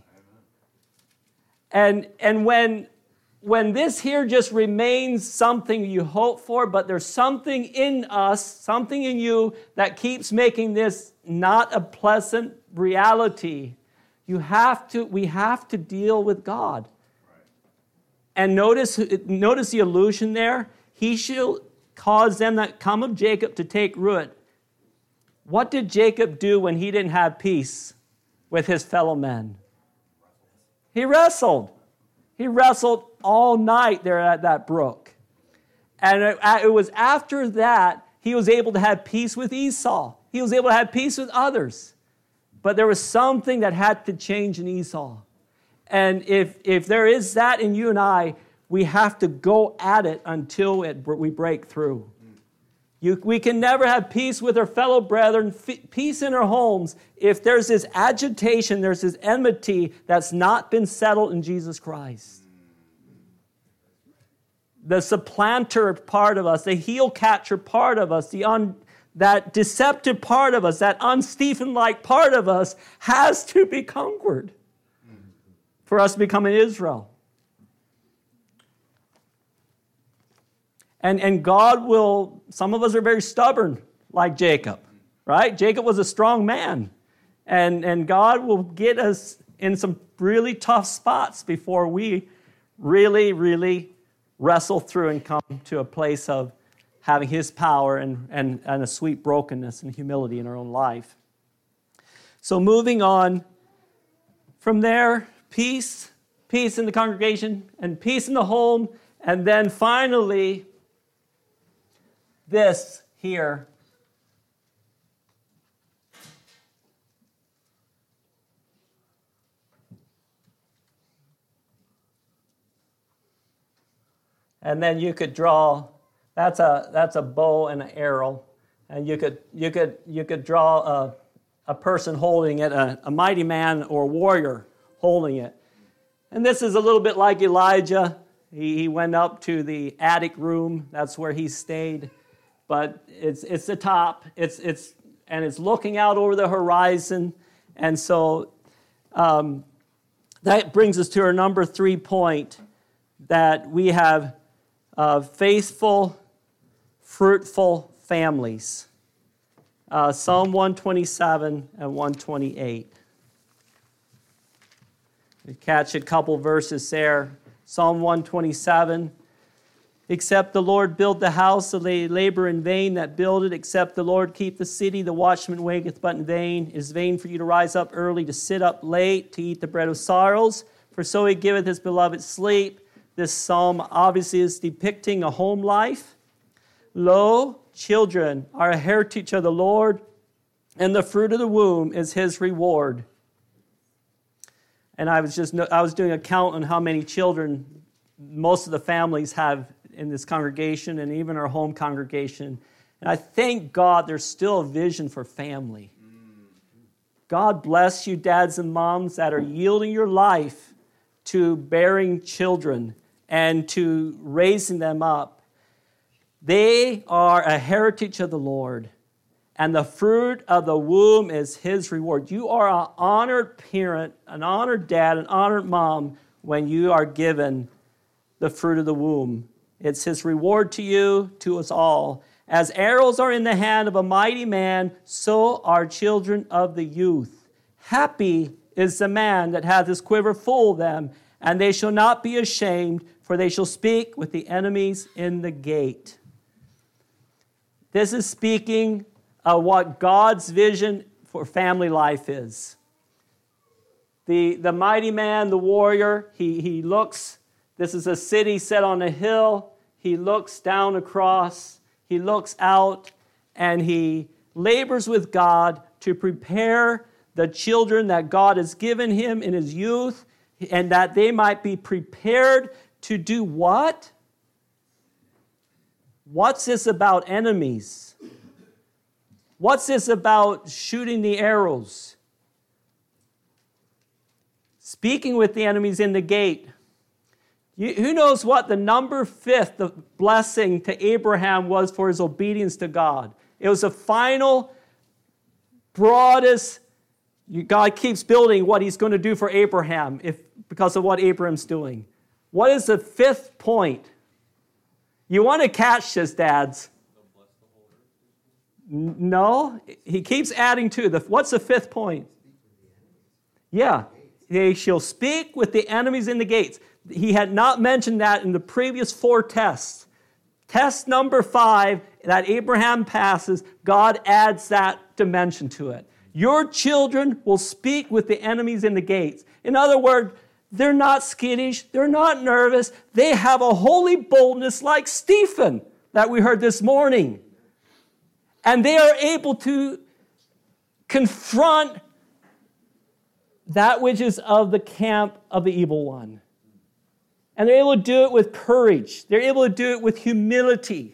And, and when, when this here just remains something you hope for, but there's something in us, something in you that keeps making this not a pleasant reality, you have to, we have to deal with God. And notice, notice the allusion there. He shall cause them that come of Jacob to take root. What did Jacob do when he didn't have peace with his fellow men? He wrestled. He wrestled all night there at that brook. And it was after that he was able to have peace with Esau. He was able to have peace with others. But there was something that had to change in Esau. And if, if there is that in you and I, we have to go at it until it, we break through. You, we can never have peace with our fellow brethren, f- peace in our homes, if there's this agitation, there's this enmity that's not been settled in Jesus Christ. The supplanter part of us, the heel catcher part of us, the un, that deceptive part of us, that un-Stephen-like part of us has to be conquered for us to become an Israel. And, and God will, some of us are very stubborn, like Jacob, right? Jacob was a strong man. And, and God will get us in some really tough spots before we really, really wrestle through and come to a place of having His power and, and, and a sweet brokenness and humility in our own life. So moving on from there, peace, peace in the congregation and peace in the home, and then finally, this here. And then you could draw, that's a that's a bow and an arrow. And you could you could you could draw a, a person holding it, a, a mighty man or warrior holding it. And this is a little bit like Elijah. He, he went up to the attic room. That's where he stayed. But it's it's the top. It's it's and it's looking out over the horizon. And so um, that brings us to our number three point, that we have uh, faithful, fruitful families. Uh, Psalm one twenty-seven and one twenty-eight. We catch a couple verses there. Psalm one twenty-seven. Except the Lord build the house, they labor in vain that build it. Except the Lord keep the city, the watchman waketh but in vain. It is vain for you to rise up early, to sit up late, to eat the bread of sorrows. For so he giveth his beloved sleep. This psalm obviously is depicting a home life. Lo, children are a heritage of the Lord, and the fruit of the womb is his reward. And I was just I was doing a count on how many children most of the families have in this congregation and even our home congregation. And I thank God there's still a vision for family. God bless you, dads and moms, that are yielding your life to bearing children and to raising them up. They are a heritage of the Lord, and the fruit of the womb is his reward. You are an honored parent, an honored dad, an honored mom when you are given the fruit of the womb. It's his reward to you, to us all. As arrows are in the hand of a mighty man, so are children of the youth. Happy is the man that hath his quiver full of them, and they shall not be ashamed, for they shall speak with the enemies in the gate. This is speaking of what God's vision for family life is. The, the mighty man, the warrior, he, he looks. This is a city set on a hill. He looks down across. He looks out, and he labors with God to prepare the children that God has given him in his youth, and that they might be prepared to do what? What's this about enemies? What's this about shooting the arrows? Speaking with the enemies in the gate. You, who knows what the number fifth the blessing to Abraham was for his obedience to God? It was the final, broadest. God keeps building what he's going to do for Abraham if because of what Abraham's doing. What is the fifth point? You want to catch this, dads? No, he keeps adding to the. What's the fifth point? Yeah, they shall speak with the enemies in the gates. he had not mentioned that in the previous four tests. Test number five that Abraham passes, God adds that dimension to it. Your children will speak with the enemies in the gates. In other words, they're not skittish, they're not nervous, they have a holy boldness like Stephen that we heard this morning. And they are able to confront that which is of the camp of the evil one. And they're able to do it with courage. They're able to do it with humility.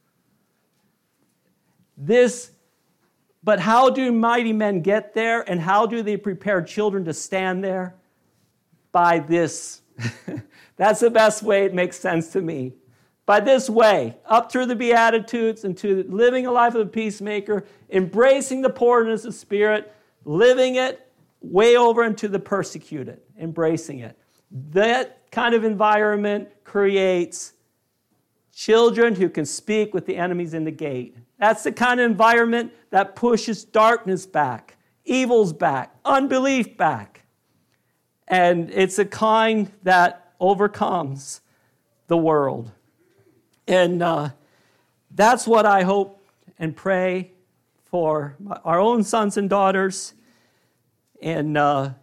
This, but how do mighty men get there, and how do they prepare children to stand there? By this. That's the best way it makes sense to me. By this way, up through the Beatitudes into living a life of a peacemaker, embracing the poorness of spirit, living it way over into the persecuted, embracing it. That kind of environment creates children who can speak with the enemies in the gate. That's the kind of environment that pushes darkness back, evil's back, unbelief back. And it's a kind that overcomes the world. And uh, that's what I hope and pray for our own sons and daughters. And uh,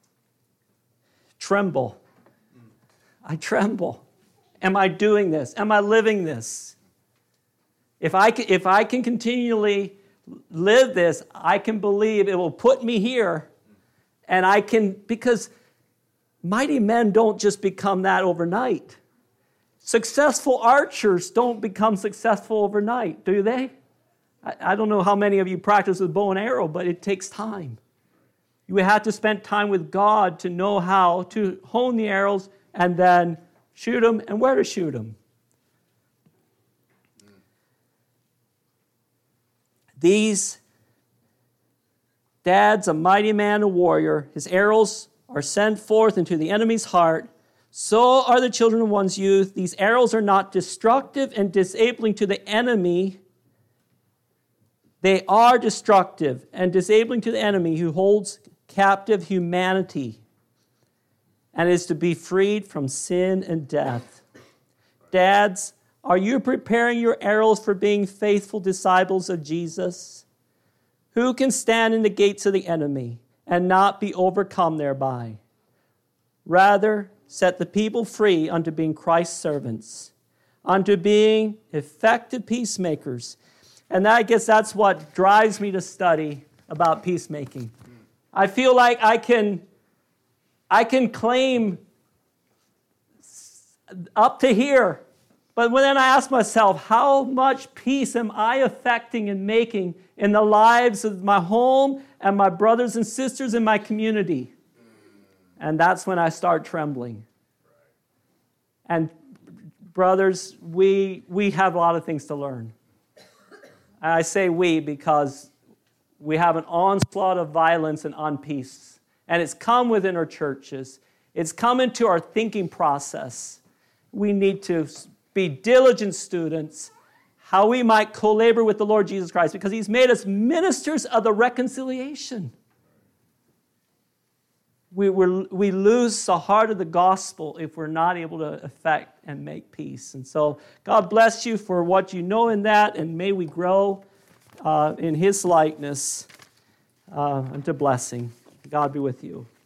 tremble. I tremble. Am I doing this? Am I living this? If I can, if I can continually live this, I can believe it will put me here. And I can, because mighty men don't just become that overnight. Successful archers don't become successful overnight, do they? I, I don't know how many of you practice with bow and arrow, but it takes time. You have to spend time with God to know how to hone the arrows and then shoot them and where to shoot them. These dad's a mighty man, a warrior. His arrows are sent forth into the enemy's heart. So are the children of one's youth. These arrows are not destructive and disabling to the enemy. They are destructive and disabling to the enemy who holds captive humanity and is to be freed from sin and death. Dads, are you preparing your arrows for being faithful disciples of Jesus? Who can stand in the gates of the enemy and not be overcome thereby? Rather, set the people free unto being Christ's servants, unto being effective peacemakers. And I guess that's what drives me to study about peacemaking. I feel like I can, I can claim up to here, but then I ask myself, how much peace am I affecting and making in the lives of my home and my brothers and sisters in my community? And that's when I start trembling. And brothers, we we have a lot of things to learn. And I say we because we have an onslaught of violence and unpeace. And it's come within our churches. It's come into our thinking process. We need to be diligent students, how we might co-labor with the Lord Jesus Christ, because He's made us ministers of the reconciliation. We, we're, we lose the heart of the gospel if we're not able to effect and make peace. And so God bless you for what you know in that, and may we grow uh, in His likeness uh, unto blessing. God be with you.